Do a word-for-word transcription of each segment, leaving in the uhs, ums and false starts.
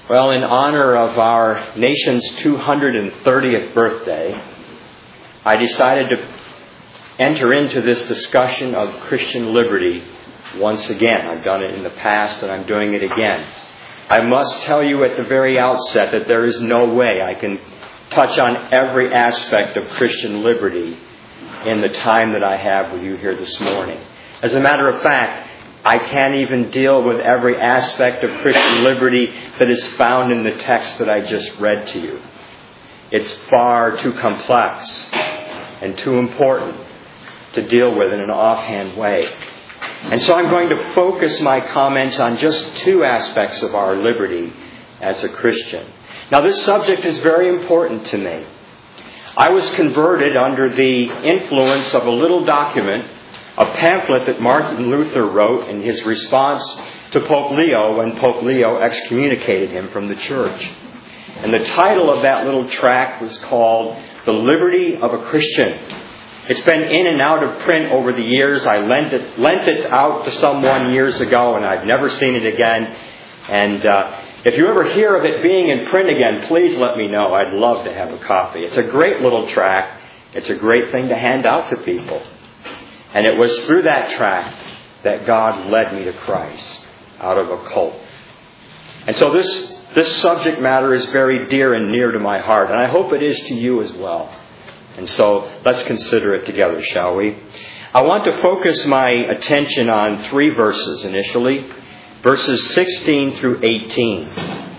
Well, in honor of our nation's two hundred thirtieth birthday, I decided to enter into this discussion of Christian liberty once again. I've done it in the past and I'm doing it again. I must tell you at the very outset that there is no way I can touch on every aspect of Christian liberty in the time that I have with you here this morning. As a matter of fact, I can't even deal with every aspect of Christian liberty that is found in the text that I just read to you. It's far too complex and too important to deal with in an offhand way. And so I'm going to focus my comments on just two aspects of our liberty as a Christian. Now, this subject is very important to me. I was converted under the influence of a little document, a pamphlet that Martin Luther wrote in his response to Pope Leo when Pope Leo excommunicated him from the church. And the title of that little tract was called The Liberty of a Christian. It's been in and out of print over the years. I lent it, lent it out to someone years ago and I've never seen it again. And uh, if you ever hear of it being in print again, please let me know. I'd love to have a copy. It's a great little tract. It's a great thing to hand out to people. And it was through that tract that God led me to Christ out of a cult. And so this, this subject matter is very dear and near to my heart. And I hope it is to you as well. And so let's consider it together, shall we? I want to focus my attention on three verses initially. Verses sixteen through eighteen.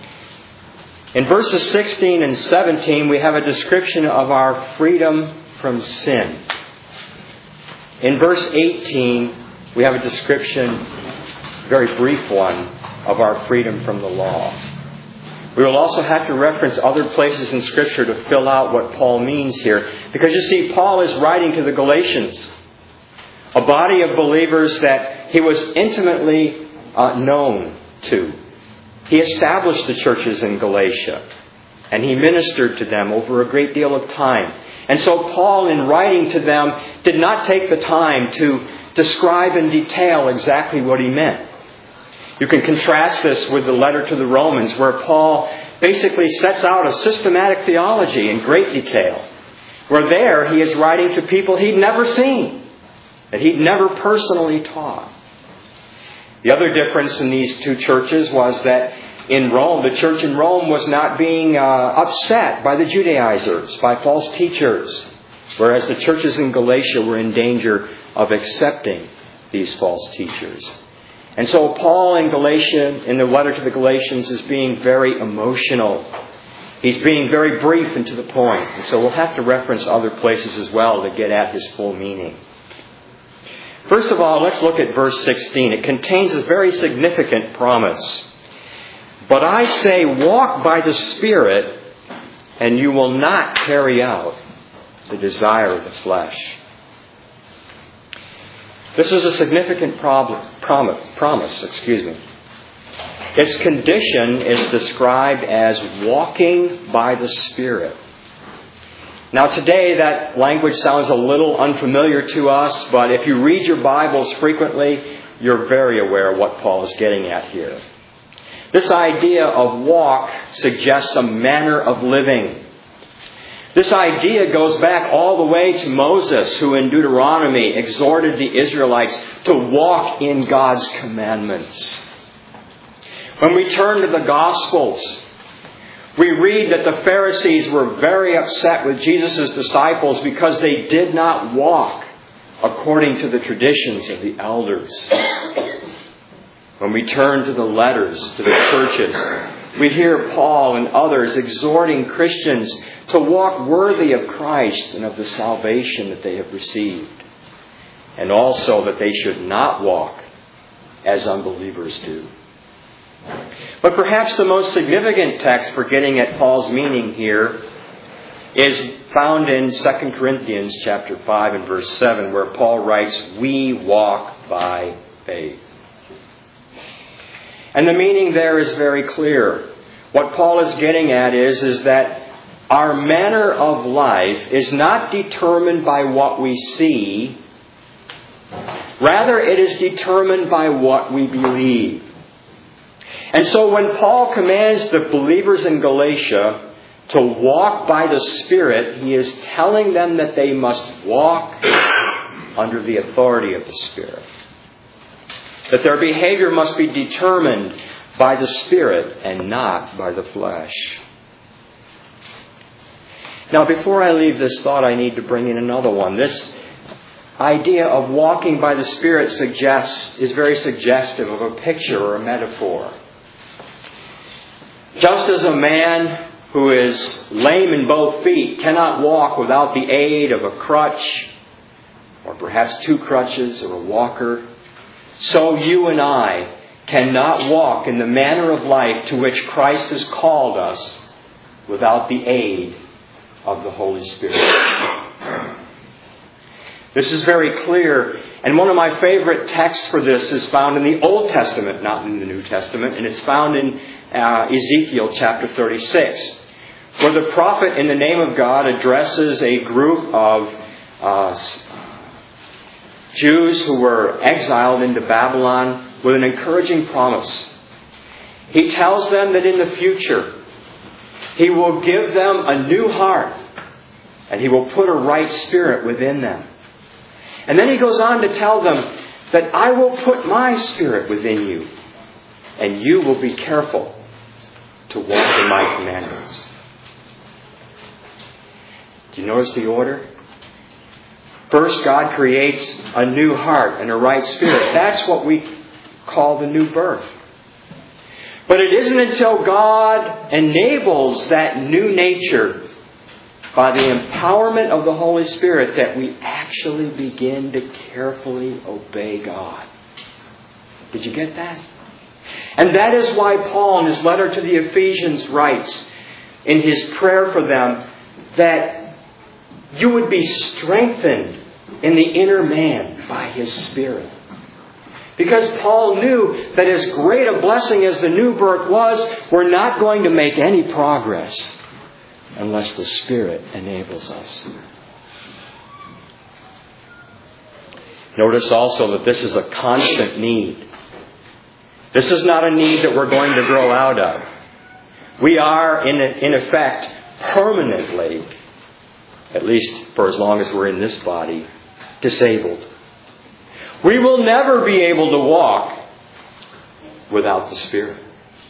In verses sixteen and seventeen, we have a description of our freedom from sin. In verse eighteen, we have a description, a very brief one, of our freedom from the law. We will also have to reference other places in Scripture to fill out what Paul means here. Because you see, Paul is writing to the Galatians, a body of believers that he was intimately uh, known to. He established the churches in Galatia, and he ministered to them over a great deal of time. And so Paul, in writing to them, did not take the time to describe in detail exactly what he meant. You can contrast this with the letter to the Romans, where Paul basically sets out a systematic theology in great detail, where there he is writing to people he'd never seen, that he'd never personally taught. The other difference in these two churches was that in Rome, the church in Rome was not being uh, upset by the Judaizers, by false teachers, whereas the churches in Galatia were in danger of accepting these false teachers. And so Paul in Galatia, in the letter to the Galatians, is being very emotional. He's being very brief and to the point. And so we'll have to reference other places as well to get at his full meaning. First of all, let's look at verse sixteen. It contains a very significant promise. But I say, walk by the Spirit, and you will not carry out the desire of the flesh. This is a significant problem, promise, promise, excuse me. Its condition is described as walking by the Spirit. Now today that language sounds a little unfamiliar to us, but if you read your Bibles frequently, you're very aware of what Paul is getting at here. This idea of walk suggests a manner of living. This idea goes back all the way to Moses, who in Deuteronomy exhorted the Israelites to walk in God's commandments. When we turn to the Gospels, we read that the Pharisees were very upset with Jesus' disciples because they did not walk according to the traditions of the elders. When we turn to the letters to the churches, we hear Paul and others exhorting Christians to walk worthy of Christ and of the salvation that they have received. And also that they should not walk as unbelievers do. But perhaps the most significant text for getting at Paul's meaning here is found in Second Corinthians chapter five and verse seven, where Paul writes, we walk by faith. And the meaning there is very clear. What Paul is getting at is, is that our manner of life is not determined by what we see. Rather, it is determined by what we believe. And so when Paul commands the believers in Galatia to walk by the Spirit, he is telling them that they must walk under the authority of the Spirit. That their behavior must be determined by the Spirit and not by the flesh. Now, before I leave this thought, I need to bring in another one. This idea of walking by the Spirit suggests, is very suggestive of a picture or a metaphor. Just as a man who is lame in both feet cannot walk without the aid of a crutch, or perhaps two crutches or a walker, so you and I cannot walk in the manner of life to which Christ has called us without the aid of the Holy Spirit. This is very clear, and one of my favorite texts for this is found in the Old Testament, not in the New Testament, and it's found in uh, Ezekiel chapter thirty-six, where the prophet in the name of God addresses a group of uh, Jews who were exiled into Babylon with an encouraging promise. He tells them that in the future, He will give them a new heart, and He will put a right spirit within them. And then He goes on to tell them that I will put my Spirit within you, and you will be careful to walk in my commandments. Do you notice the order? First, God creates a new heart and a right spirit. That's what we call the new birth. But it isn't until God enables that new nature by the empowerment of the Holy Spirit that we actually begin to carefully obey God. Did you get that? And that is why Paul, in his letter to the Ephesians, writes in his prayer for them that you would be strengthened in the inner man by His Spirit. Because Paul knew that as great a blessing as the new birth was, we're not going to make any progress unless the Spirit enables us. Notice also that this is a constant need. This is not a need that we're going to grow out of. We are, in, in effect, permanently, at least for as long as we're in this body, disabled. We will never be able to walk without the Spirit.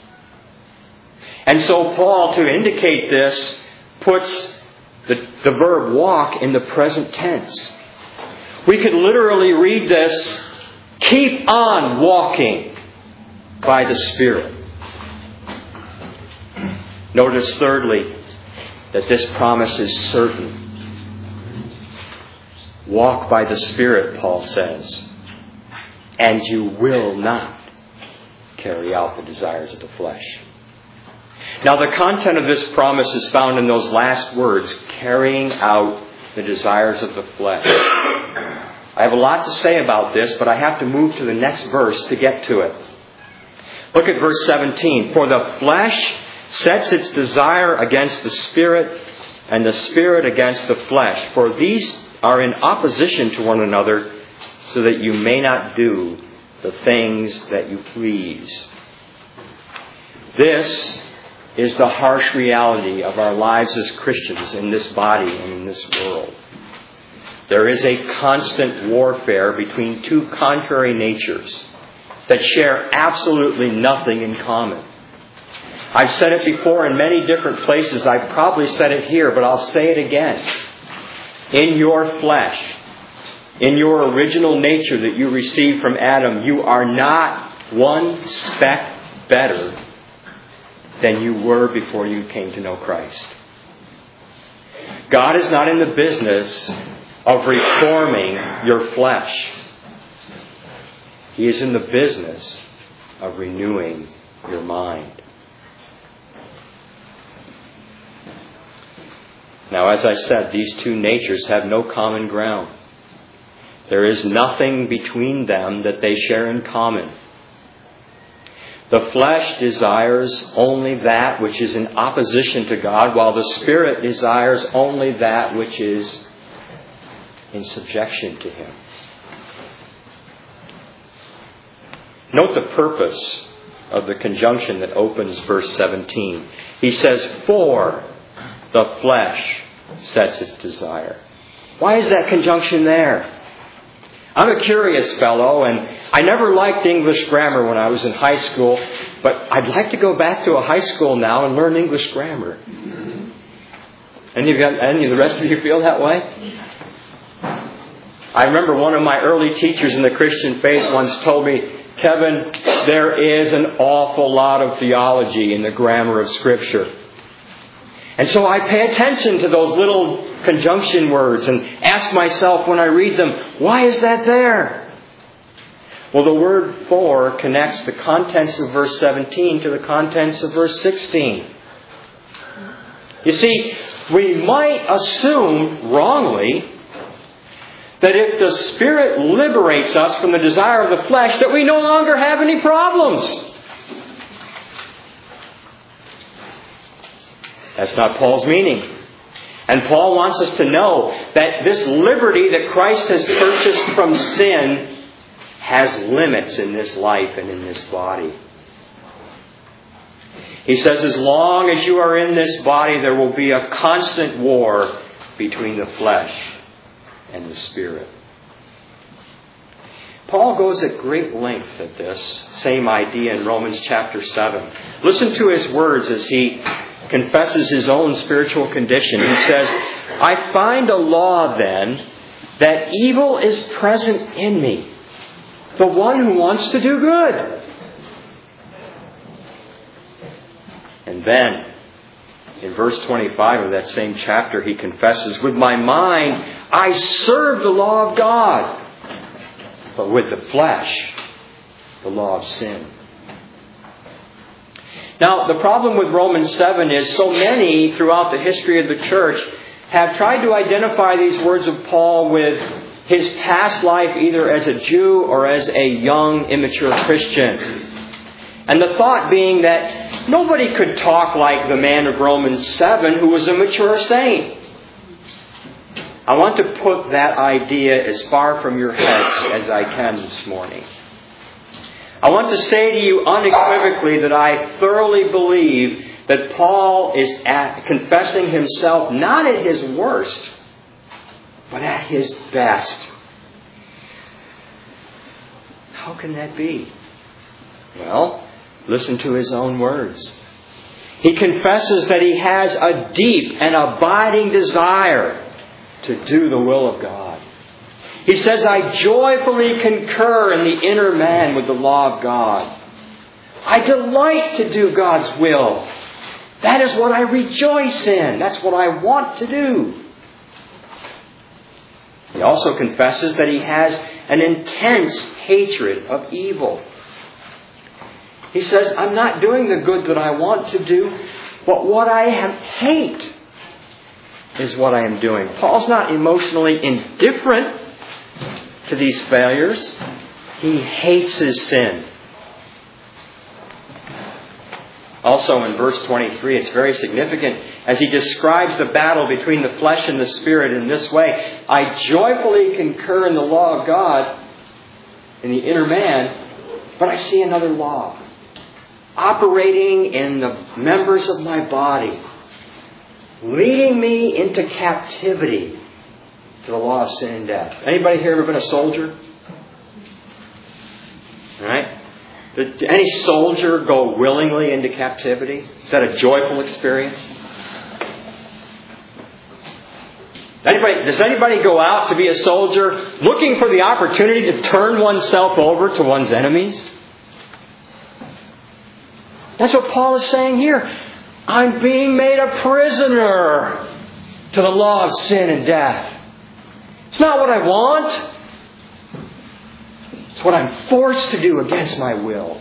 And so Paul, to indicate this, puts the, the verb walk in the present tense. We could literally read this, keep on walking by the Spirit. Notice thirdly that this promise is certain. Walk by the Spirit, Paul says, and you will not carry out the desires of the flesh. Now, the content of this promise is found in those last words, carrying out the desires of the flesh. I have a lot to say about this, but I have to move to the next verse to get to it. Look at verse seventeen. For the flesh sets its desire against the Spirit, and the Spirit against the flesh. For these are in opposition to one another, so that you may not do the things that you please. This is the harsh reality of our lives as Christians in this body and in this world. There is a constant warfare between two contrary natures that share absolutely nothing in common. I've said it before in many different places. I've probably said it here, but I'll say it again. In your flesh, in your original nature that you received from Adam, you are not one speck better than you were before you came to know Christ. God is not in the business of reforming your flesh. He is in the business of renewing your mind. Now, as I said, these two natures have no common ground. There is nothing between them that they share in common. The flesh desires only that which is in opposition to God, while the Spirit desires only that which is in subjection to Him. Note the purpose of the conjunction that opens verse seventeen. He says, "For the flesh sets its desire." Why is that conjunction there? I'm a curious fellow, and I never liked English grammar when I was in high school, but I'd like to go back to a high school now and learn English grammar. Any of you, any of the rest of you feel that way? I remember one of my early teachers in the Christian faith once told me, "Kevin, there is an awful lot of theology in the grammar of Scripture." And so I pay attention to those little conjunction words and ask myself when I read them, why is that there? Well, the word "for" connects the contents of verse seventeen to the contents of verse sixteen. You see, we might assume wrongly that if the Spirit liberates us from the desire of the flesh, that we no longer have any problems. That's not Paul's meaning. And Paul wants us to know that this liberty that Christ has purchased from sin has limits in this life and in this body. He says, as long as you are in this body, there will be a constant war between the flesh and the Spirit. Paul goes at great length at this same idea in Romans chapter seven. Listen to his words as he confesses his own spiritual condition. He says, "I find a law then, that evil is present in me, the one who wants to do good." And then, in verse twenty-five of that same chapter, he confesses, "With my mind, I serve the law of God, but with the flesh, the law of sin." Now, the problem with Romans seven is so many throughout the history of the church have tried to identify these words of Paul with his past life either as a Jew or as a young, immature Christian. And the thought being that nobody could talk like the man of Romans seven who was a mature saint. I want to put that idea as far from your heads as I can this morning. I want to say to you unequivocally that I thoroughly believe that Paul is at, confessing himself not at his worst, but at his best. How can that be? Well, listen to his own words. He confesses that he has a deep and abiding desire to do the will of God. He says, "I joyfully concur in the inner man with the law of God. I delight to do God's will. That is what I rejoice in. That's what I want to do." He also confesses that he has an intense hatred of evil. He says, "I'm not doing the good that I want to do, but what I hate is what I am doing." Paul's not emotionally indifferent to these failures. He hates his sin. Also in verse twenty-three, it's very significant as he describes the battle between the flesh and the Spirit in this way. "I joyfully concur in the law of God in the inner man, but I see another law operating in the members of my body, leading me into captivity to the law of sin and death." Anybody here ever been a soldier? All right? Did any soldier go willingly into captivity? Is that a joyful experience? Anybody, does anybody go out to be a soldier looking for the opportunity to turn oneself over to one's enemies? That's what Paul is saying here. I'm being made a prisoner to the law of sin and death. It's not what I want. It's what I'm forced to do against my will.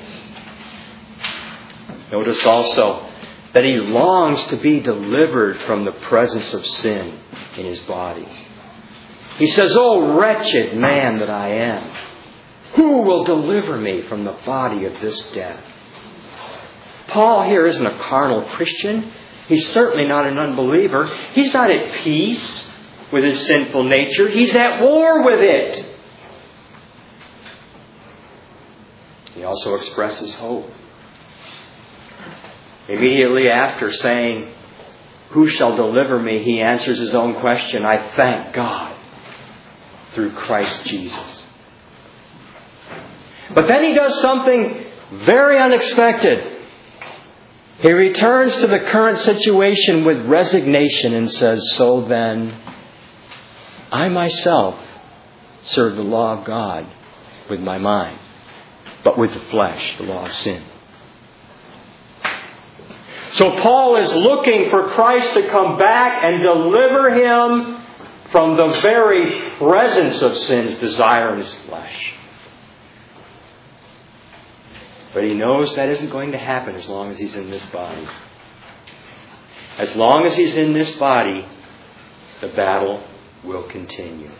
Notice also that he longs to be delivered from the presence of sin in his body. He says, "Oh, wretched man that I am, who will deliver me from the body of this death?" Paul here isn't a carnal Christian. He's certainly not an unbeliever. He's not at peace with his sinful nature. He's at war with it. He also expresses hope. Immediately after saying, "Who shall deliver me?" he answers his own question, "I thank God through Christ Jesus." But then he does something very unexpected. He returns to the current situation with resignation and says, "So then, I myself serve the law of God with my mind, but with the flesh, the law of sin." So Paul is looking for Christ to come back and deliver him from the very presence of sin's desire in his flesh. But he knows that isn't going to happen as long as he's in this body. As long as he's in this body, the battle will continue.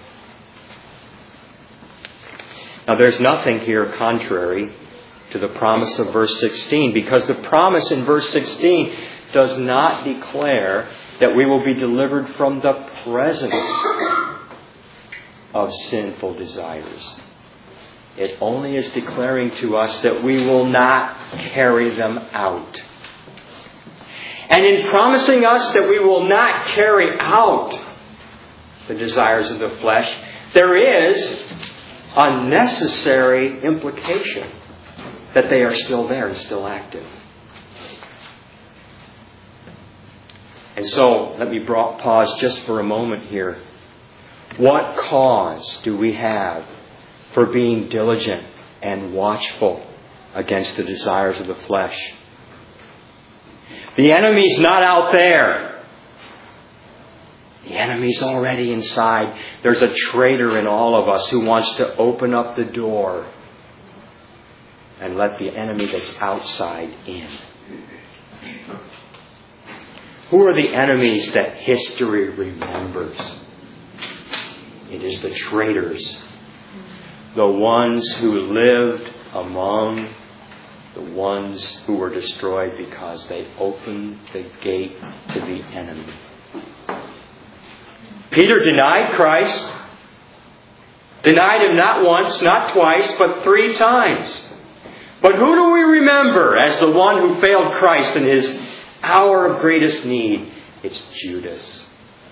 Now there's nothing here contrary to the promise of verse sixteen, because the promise in verse sixteen does not declare that we will be delivered from the presence of sinful desires. It only is declaring to us that we will not carry them out. And in promising us that we will not carry out the desires of the flesh, there is a necessary implication that they are still there and still active. And so, let me pause just for a moment here. What cause do we have for being diligent and watchful against the desires of the flesh? The enemy's not out there. The enemy's already inside. There's a traitor in all of us who wants to open up the door and let the enemy that's outside in. Who are the enemies that history remembers? It is the traitors. The ones who lived among the ones who were destroyed because they opened the gate to the enemy. Peter denied Christ. Denied Him not once, not twice, but three times. But who do we remember as the one who failed Christ in His hour of greatest need? It's Judas.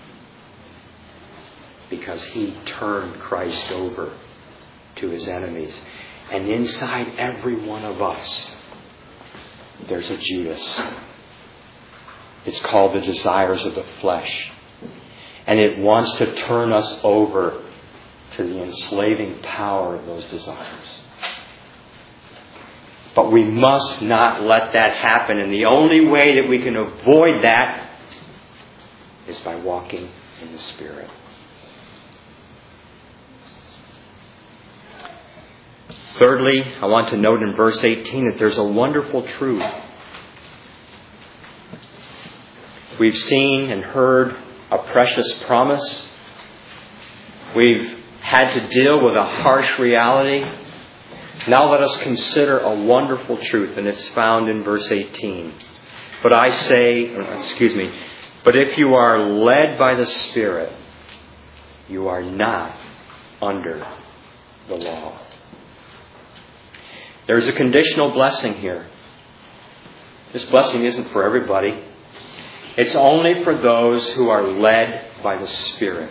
Because he turned Christ over to his enemies. And inside every one of us, there's a Judas. It's called the desires of the flesh. And it wants to turn us over to the enslaving power of those desires. But we must not let that happen. And the only way that we can avoid that is by walking in the Spirit. Thirdly, I want to note in verse eighteen that there's a wonderful truth. We've seen and heard a precious promise. We've had to deal with a harsh reality. Now let us consider a wonderful truth, and it's found in verse eighteen. But I say, excuse me, but if you are led by the Spirit, you are not under the law. There's a conditional blessing here. This blessing isn't for everybody. It's only for those who are led by the Spirit.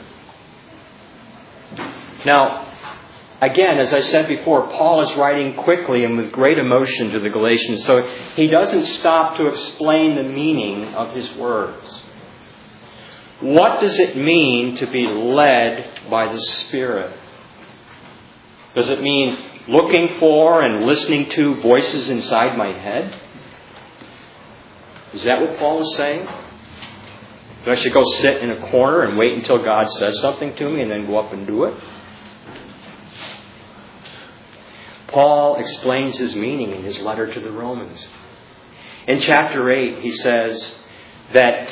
Now, again, as I said before, Paul is writing quickly and with great emotion to the Galatians, so he doesn't stop to explain the meaning of his words. What does it mean to be led by the Spirit? Does it mean looking for and listening to voices inside my head? Is that what Paul is saying? Do I should go sit in a corner and wait until God says something to me and then go up and do it? Paul explains his meaning in his letter to the Romans. In chapter eight, he says that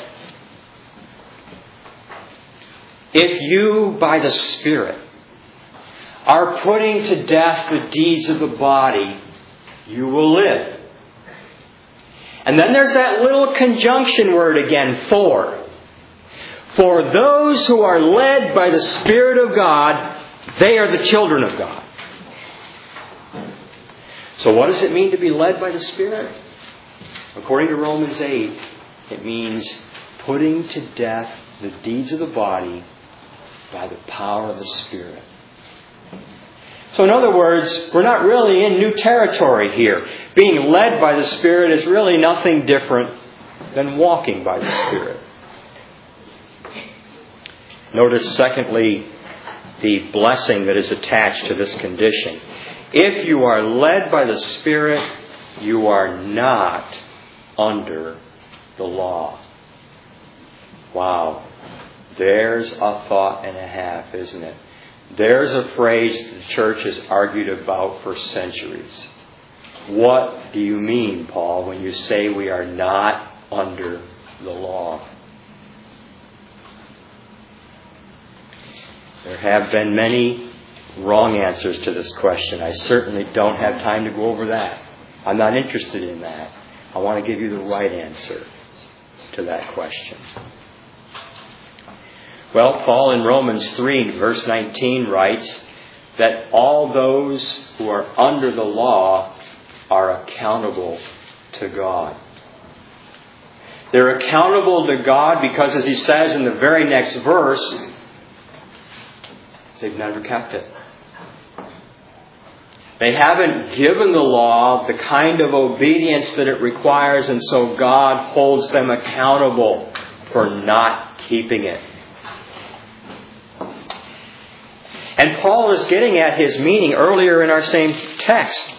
if you, by the Spirit, are putting to death the deeds of the body, you will live. And then there's that little conjunction word again, for. For those who are led by the Spirit of God, they are the children of God. So what does it mean to be led by the Spirit? According to Romans eight, it means putting to death the deeds of the body by the power of the Spirit. So in other words, we're not really in new territory here. Being led by the Spirit is really nothing different than walking by the Spirit. Notice, secondly, the blessing that is attached to this condition. If you are led by the Spirit, you are not under the law. Wow. There's a thought and a half, isn't it? There's a phrase the church has argued about for centuries. What do you mean, Paul, when you say we are not under the law? There have been many wrong answers to this question. I certainly don't have time to go over that. I'm not interested in that. I want to give you the right answer to that question. Well, Paul in Romans three, verse nineteen writes that all those who are under the law are accountable to God. They're accountable to God because, as he says in the very next verse, they've never kept it. They haven't given the law the kind of obedience that it requires, and so God holds them accountable for not keeping it. And Paul is getting at his meaning earlier in our same text,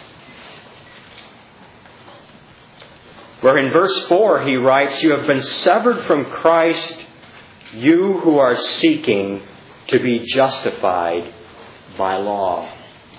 where in verse four he writes, "You have been severed from Christ, you who are seeking to be justified by law."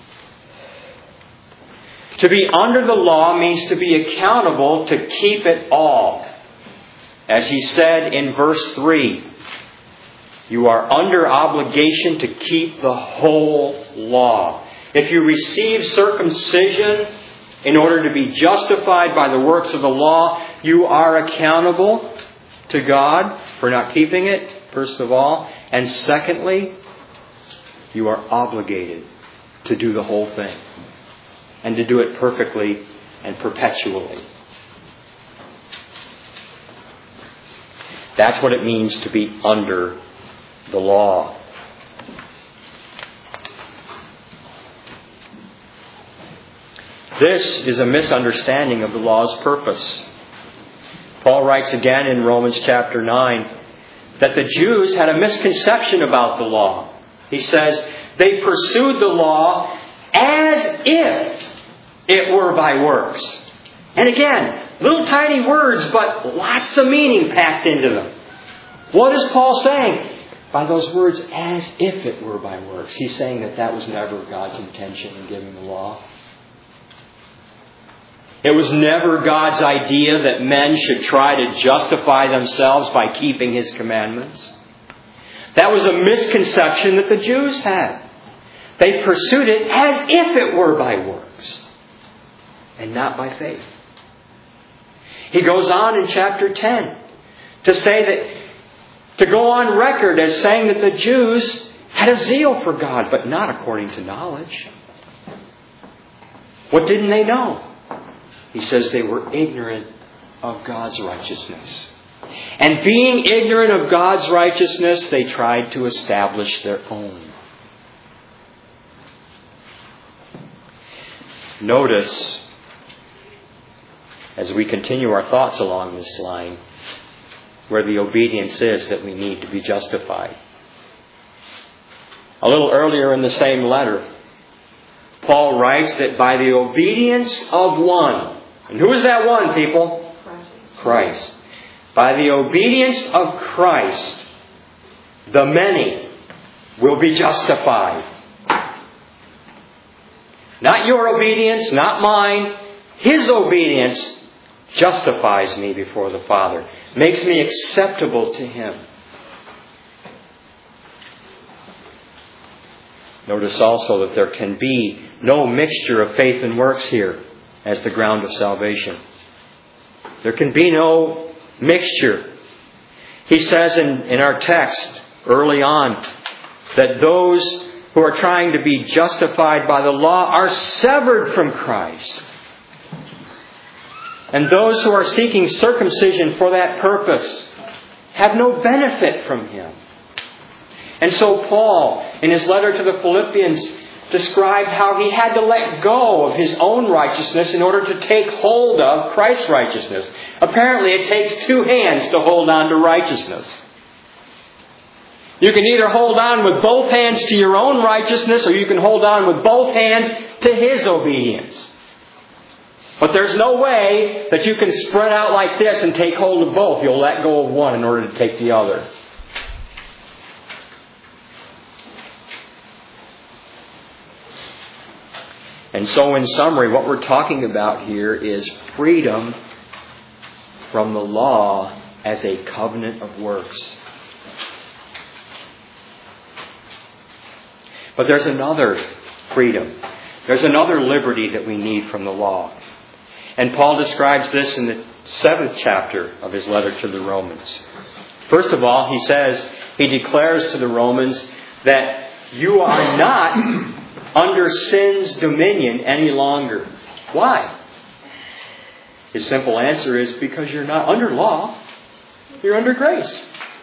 To be under the law means to be accountable to keep it all. As he said in verse three, you are under obligation to keep the whole law. If you receive circumcision in order to be justified by the works of the law, you are accountable to God for not keeping it, first of all. And secondly, you are obligated to do the whole thing. And to do it perfectly and perpetually. That's what it means to be under the law. This is a misunderstanding of the law's purpose. Paul writes again in Romans chapter nine that the Jews had a misconception about the law. He says, they pursued the law as if it were by works. And again, little tiny words, but lots of meaning packed into them. What is Paul saying? By those words, as if it were by works. He's saying that that was never God's intention in giving the law. It was never God's idea that men should try to justify themselves by keeping His commandments. That was a misconception that the Jews had. They pursued it as if it were by works and not by faith. He goes on in chapter ten to say that, to go on record as saying that the Jews had a zeal for God, but not according to knowledge. What didn't they know? He says they were ignorant of God's righteousness. And being ignorant of God's righteousness, they tried to establish their own. Notice, as we continue our thoughts along this line, where the obedience is that we need to be justified. A little earlier in the same letter, Paul writes that by the obedience of one, and who is that one, people? Christ. Christ. By the obedience of Christ, the many will be justified. Not your obedience, not mine. His obedience justifies me before the Father. Makes me acceptable to Him. Notice also that there can be no mixture of faith and works here as the ground of salvation. There can be no mixture. He says in, in our text early on that those who are trying to be justified by the law are severed from Christ. And those who are seeking circumcision for that purpose have no benefit from Him. And so Paul, in his letter to the Philippians, described how he had to let go of his own righteousness in order to take hold of Christ's righteousness. Apparently it takes two hands to hold on to righteousness. You can either hold on with both hands to your own righteousness, or you can hold on with both hands to His obedience. But there's no way that you can spread out like this and take hold of both. You'll let go of one in order to take the other. And so in summary, what we're talking about here is freedom from the law as a covenant of works. But there's another freedom. There's another liberty that we need from the law. And Paul describes this in the seventh chapter of his letter to the Romans. First of all, he says, he declares to the Romans that you are not under sin's dominion any longer. Why? His simple answer is because you're not under law. You're under grace.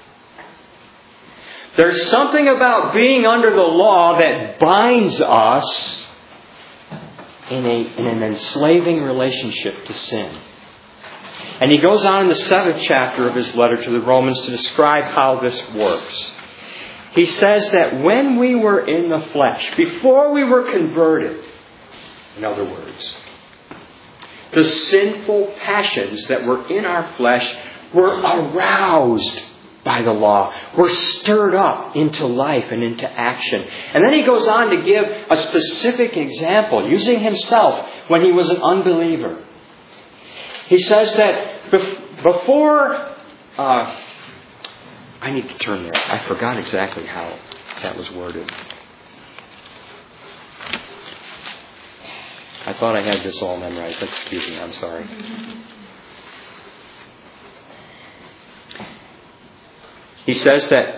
There's something about being under the law that binds us in, a, in an enslaving relationship to sin. And he goes on in the seventh chapter of his letter to the Romans to describe how this works. He says that when we were in the flesh, before we were converted, in other words, the sinful passions that were in our flesh were aroused by the law, were stirred up into life and into action. And then he goes on to give a specific example, using himself when he was an unbeliever. He says that before... Uh, I need to turn there. I forgot exactly how that was worded. I thought I had this all memorized. Excuse me, I'm sorry. He says that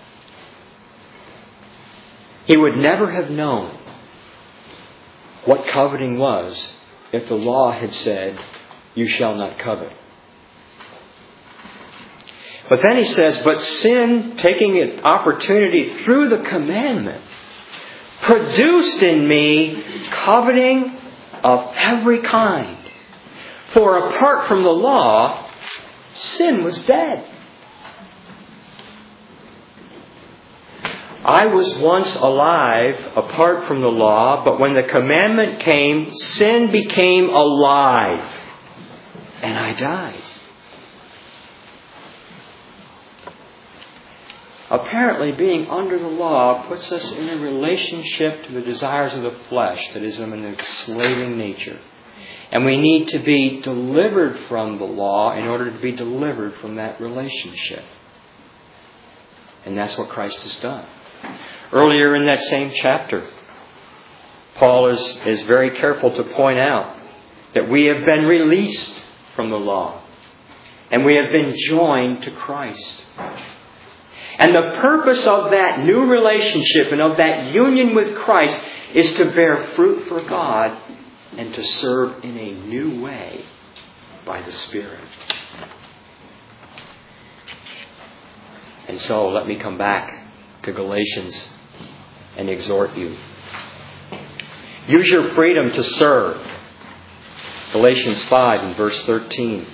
he would never have known what coveting was if the law had said, you shall not covet. But then he says, but sin, taking an opportunity through the commandment, produced in me coveting of every kind. For apart from the law, sin was dead. I was once alive apart from the law, but when the commandment came, sin became alive, and I died. Apparently, being under the law puts us in a relationship to the desires of the flesh that is of an enslaving nature. And we need to be delivered from the law in order to be delivered from that relationship. And that's what Christ has done. Earlier in that same chapter, Paul is, is very careful to point out that we have been released from the law. And we have been joined to Christ. And the purpose of that new relationship and of that union with Christ is to bear fruit for God and to serve in a new way by the Spirit. And so let me come back to Galatians and exhort you. Use your freedom to serve. Galatians five and verse thirteen.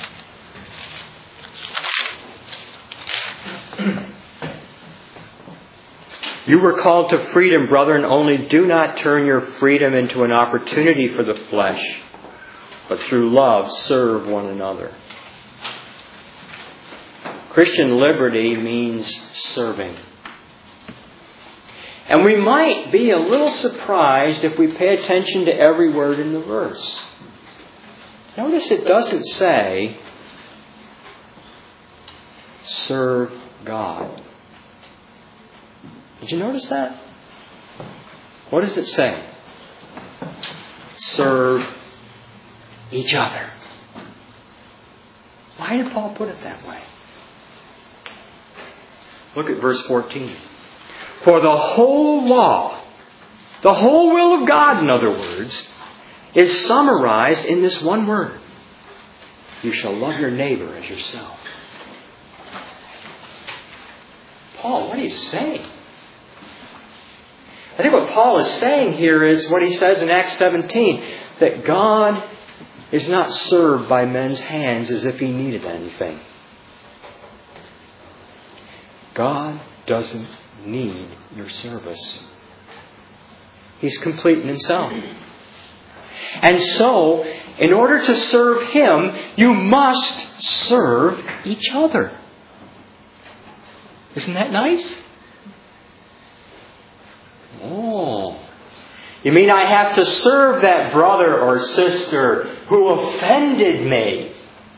You were called to freedom, brethren, only do not turn your freedom into an opportunity for the flesh, but through love serve one another. Christian liberty means serving. And we might be a little surprised if we pay attention to every word in the verse. Notice it doesn't say, serve God. Did you notice that? What does it say? Serve each other. Why did Paul put it that way? Look at verse fourteen. For the whole law, the whole will of God, in other words, is summarized in this one word. you shall love your neighbor as yourself. Paul, what are you saying? I think what Paul is saying here is what he says in Acts seventeen, that God is not served by men's hands as if He needed anything. God doesn't need your service. He's complete in Himself. And so, in order to serve Him, you must serve each other. Isn't that nice? Oh. You mean I have to serve that brother or sister who offended me?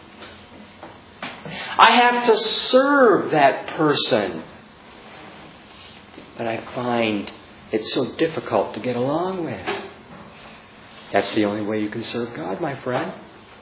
I have to serve that person that I find it's so difficult to get along with. That's the only way you can serve God, my friend.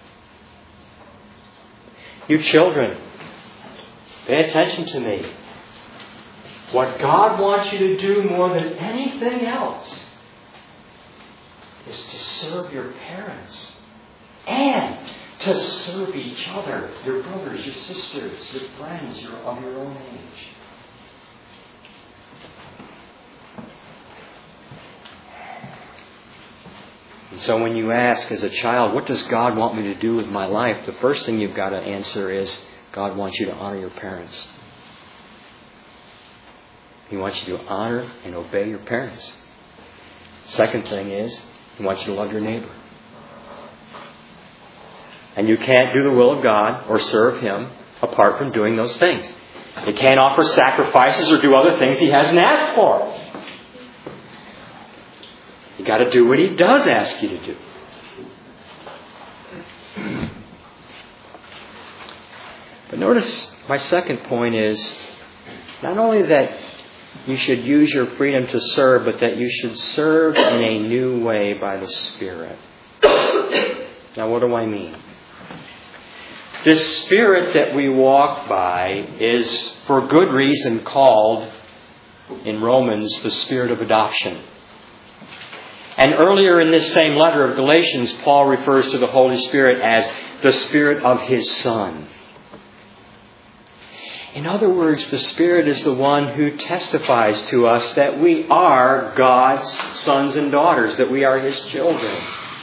You children, pay attention to me. What God wants you to do more than anything else is to serve your parents and to serve each other, your brothers, your sisters, your friends your, of your own age. And so when you ask as a child, what does God want me to do with my life? The first thing you've got to answer is, God wants you to honor your parents. He wants you to honor and obey your parents. Second thing is, He wants you to love your neighbor. And you can't do the will of God or serve Him apart from doing those things. You can't offer sacrifices or do other things He hasn't asked for. You got to do what He does ask you to do. But notice my second point is not only that you should use your freedom to serve, but that you should serve in a new way by the Spirit. Now, what do I mean? This Spirit that we walk by is, for good reason, called in Romans the Spirit of adoption. And earlier in this same letter of Galatians, Paul refers to the Holy Spirit as the Spirit of His Son. In other words, the Spirit is the one who testifies to us that we are God's sons and daughters, that we are His children.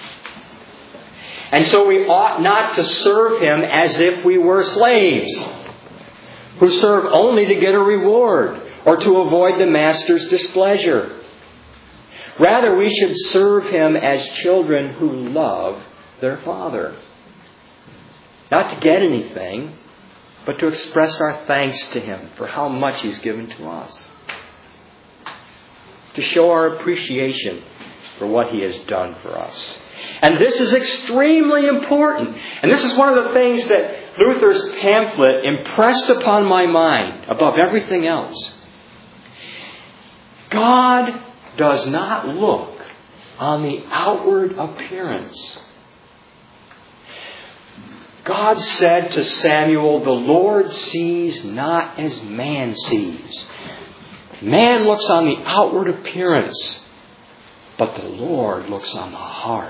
And so we ought not to serve Him as if we were slaves, who serve only to get a reward or to avoid the master's displeasure. Rather, we should serve Him as children who love their Father. Not to get anything, but to express our thanks to Him for how much He's given to us. To show our appreciation for what He has done for us. And this is extremely important. And this is one of the things that Luther's pamphlet impressed upon my mind above everything else. God does not look on the outward appearance. God said to Samuel, the Lord sees not as man sees. Man looks on the outward appearance, but the Lord looks on the heart.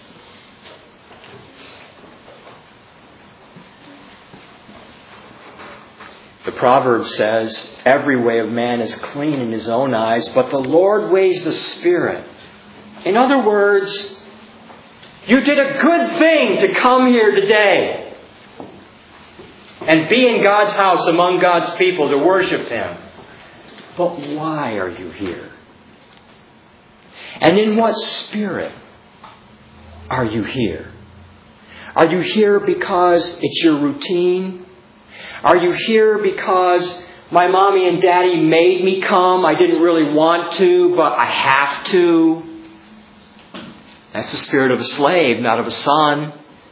The proverb says, every way of man is clean in his own eyes, but the Lord weighs the spirit. In other words, you did a good thing to come here today and be in God's house among God's people to worship Him. But why are you here? And in what spirit are you here? Are you here because it's your routine? Are you here because my mommy and daddy made me come? I didn't really want to, but I have to. That's the spirit of a slave, not of a son.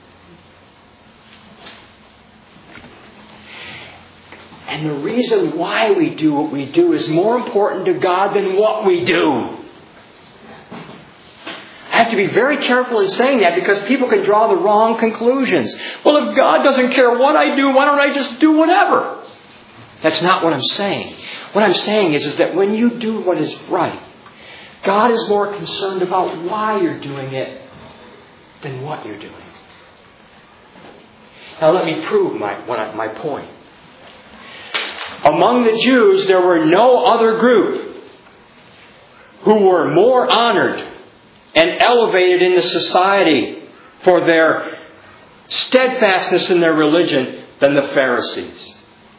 And the reason why we do what we do is more important to God than what we do. I have to be very careful in saying that because people can draw the wrong conclusions. Well, if God doesn't care what I do, why don't I just do whatever? That's not what I'm saying. What I'm saying is, is that when you do what is right, God is more concerned about why you're doing it than what you're doing. Now let me prove my, my point. Among the Jews, there were no other group who were more honored and elevated in the society for their steadfastness in their religion than the Pharisees.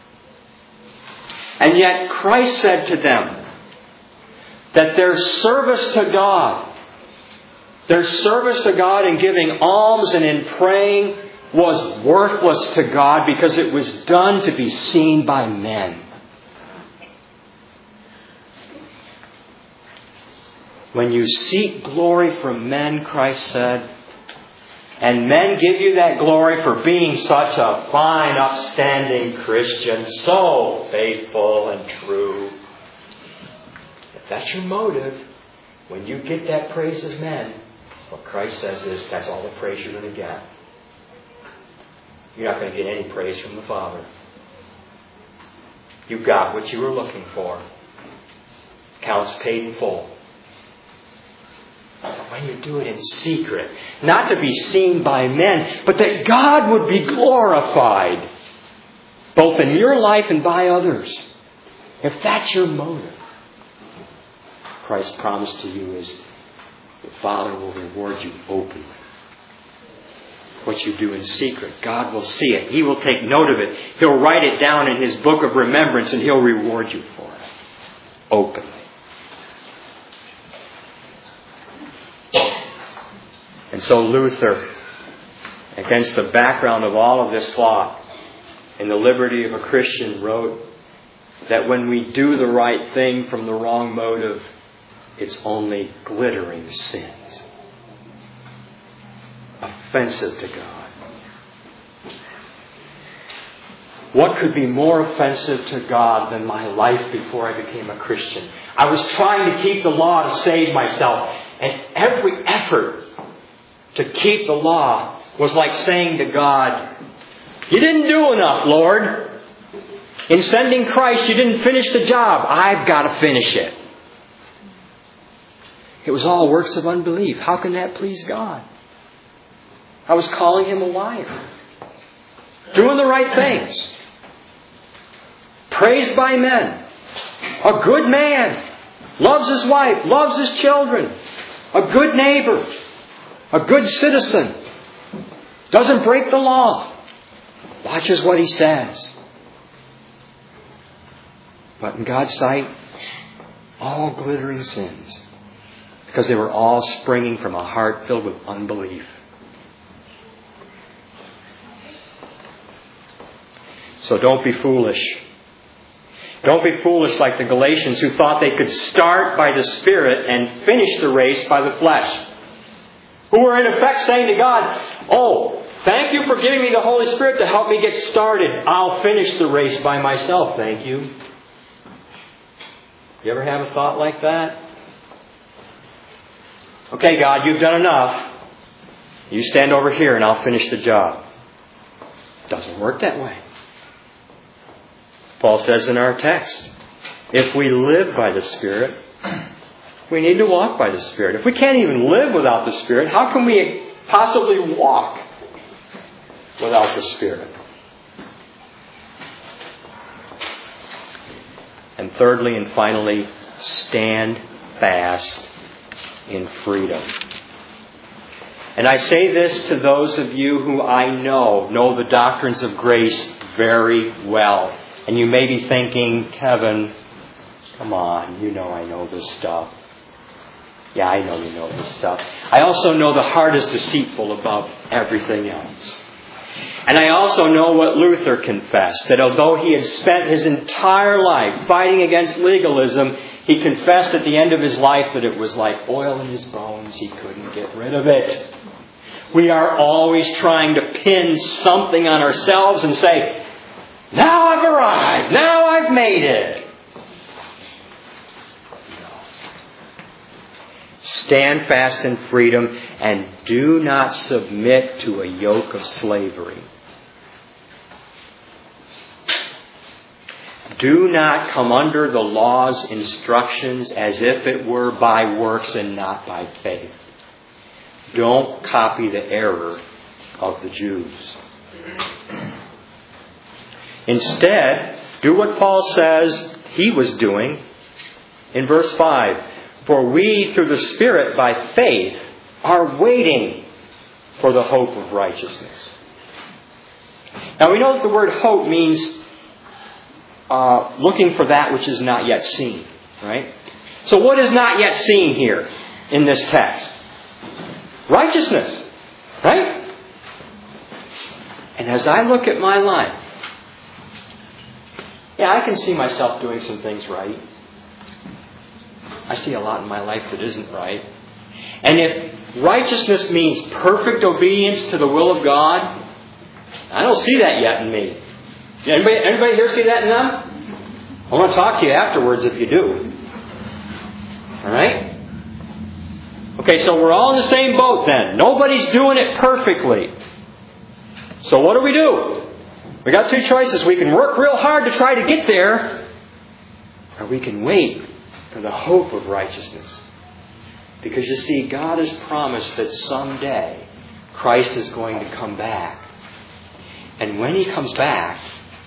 And yet Christ said to them that their service to God, their service to God in giving alms and in praying was worthless to God because it was done to be seen by men. When you seek glory from men, Christ said, and men give you that glory for being such a fine, upstanding Christian, so faithful and true. If that's your motive, when you get that praise as men, what Christ says is that's all the praise you're going to get. You're not going to get any praise from the Father. You got what you were looking for. Accounts paid in full. But when you do it in secret, not to be seen by men, but that God would be glorified, both in your life and by others. If that's your motive, Christ's promise to you is the Father will reward you openly. What you do in secret, God will see it. He will take note of it. He'll write it down in His book of remembrance and He'll reward you for it. Openly. And so Luther, against the background of all of this thought, in the liberty of a Christian, wrote that when we do the right thing from the wrong motive, it's only glittering sins. Offensive to God. What could be more offensive to God than my life before I became a Christian? I was trying to keep the law to save myself, and every effort to keep the law was like saying to God, "You didn't do enough, Lord. In sending Christ, you didn't finish the job. I've got to finish it." It was all works of unbelief. How can that please God? I was calling Him a liar. Doing the right things. Praised by men. A good man. Loves his wife. Loves his children. A good neighbor. A good citizen. Doesn't break the law. Watches what he says. But in God's sight, all glittering sins. Because they were all springing from a heart filled with unbelief. So don't be foolish. Don't be foolish like the Galatians who thought they could start by the Spirit and finish the race by the flesh. Who were in effect saying to God, "Oh, thank you for giving me the Holy Spirit to help me get started. I'll finish the race by myself, thank you." You ever have a thought like that? "Okay, God, you've done enough. You stand over here and I'll finish the job." Doesn't work that way. Paul says in our text, if we live by the Spirit, we need to walk by the Spirit. If we can't even live without the Spirit, how can we possibly walk without the Spirit? And thirdly and finally, stand fast in freedom. And I say this to those of you who I know, know the doctrines of grace very well. And you may be thinking, "Kevin, come on, you know I know this stuff." Yeah, I know you know this stuff. I also know the heart is deceitful above everything else. And I also know what Luther confessed, that although he had spent his entire life fighting against legalism, he confessed at the end of his life that it was like oil in his bones. He couldn't get rid of it. We are always trying to pin something on ourselves and say, "Now I've arrived. Now I've made it." No. Stand fast in freedom and do not submit to a yoke of slavery. Do not come under the law's instructions as if it were by works and not by faith. Don't copy the error of the Jews. Instead, do what Paul says he was doing in verse five. For we, through the Spirit, by faith, are waiting for the hope of righteousness. Now we know that the word hope means uh, looking for that which is not yet seen. Right? So what is not yet seen here in this text? Righteousness. Right? And as I look at my life, yeah, I can see myself doing some things right. I see a lot in my life that isn't right. And if righteousness means perfect obedience to the will of God, I don't see that yet in me. Anybody, anybody here see that in them? I want to talk to you afterwards if you do. Alright? Okay, so we're all in the same boat then. Nobody's doing it perfectly. So what do we do? We got two choices. We can work real hard to try to get there, or we can wait for the hope of righteousness. Because you see, God has promised that someday Christ is going to come back. And when He comes back,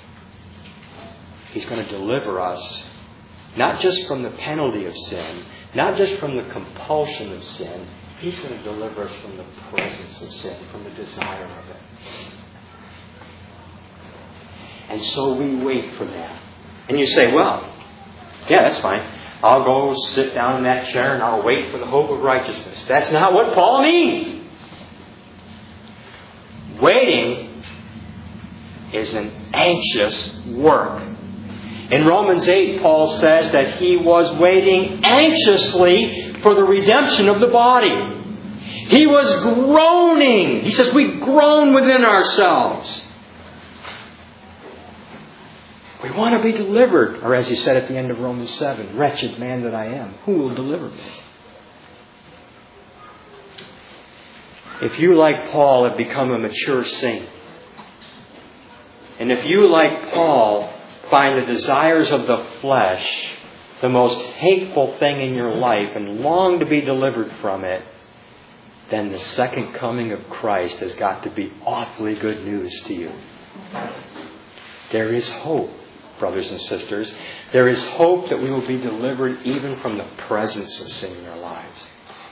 He's going to deliver us not just from the penalty of sin, not just from the compulsion of sin. He's going to deliver us from the presence of sin, from the desire of it. And so we wait for that. And you say, well, yeah, that's fine. I'll go sit down in that chair and I'll wait for the hope of righteousness. That's not what Paul means. Waiting is an anxious work. In Romans eight, Paul says that he was waiting anxiously for the redemption of the body. He was groaning. He says, we groan within ourselves. We want to be delivered. Or as he said at the end of Romans seven, wretched man that I am, who will deliver me? If you, like Paul, have become a mature saint, and if you, like Paul, find the desires of the flesh the most hateful thing in your life and long to be delivered from it, then the second coming of Christ has got to be awfully good news to you. There is hope, brothers and sisters. There is hope that we will be delivered even from the presence of sin in our lives.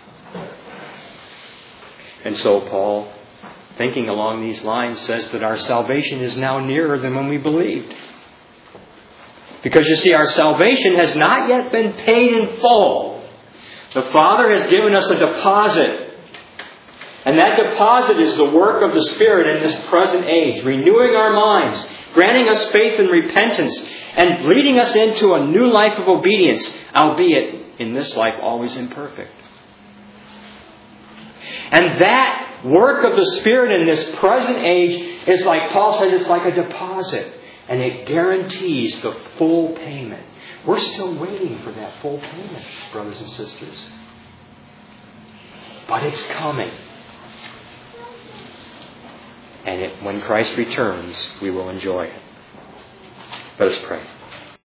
And so Paul, thinking along these lines, says that our salvation is now nearer than when we believed. Because you see, our salvation has not yet been paid in full. The Father has given us a deposit. And that deposit is the work of the Spirit in this present age, renewing our minds, granting us faith and repentance, and leading us into a new life of obedience, albeit in this life always imperfect. And that work of the Spirit in this present age is, like Paul says, it's like a deposit. And it guarantees the full payment. We're still waiting for that full payment, brothers and sisters. But it's coming. And it, when Christ returns, we will enjoy it. Let us pray.